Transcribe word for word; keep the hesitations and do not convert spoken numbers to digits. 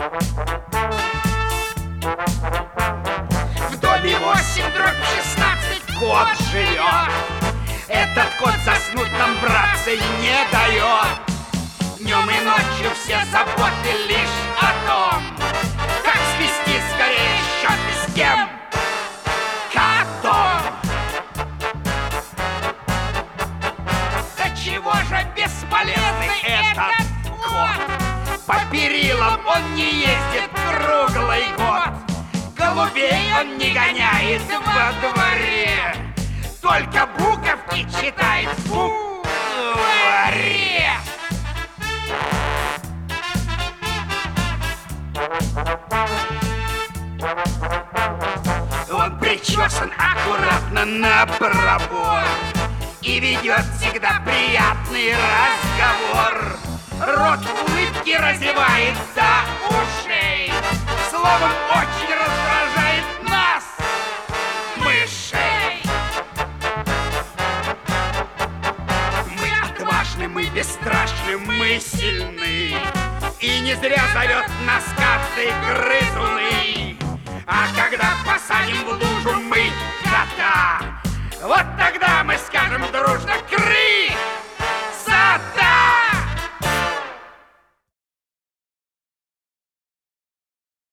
В доме восемь дробь шестнадцать кот живет. Этот кот заснуть нам, братцы, не дает. Днем и ночью все заботы лишь о том, как свести скорее счеты с кем? Котом. Да чего же бесполезный этот кот? По перилам он не ездит круглый год. Голубей он не гоняет во дворе, только буковки читает в букваре. Он причесан аккуратно на пробор и ведет всегда приятный разговор. Рот улыбки разевает до ушей, словом, очень раздражает нас, мышей. Мы отважны, мы бесстрашны, мы сильны, и не зря зовет нас коты грызуны. А когда посадим в лужу мы кота, вот тогда мы скажем дружно: кры!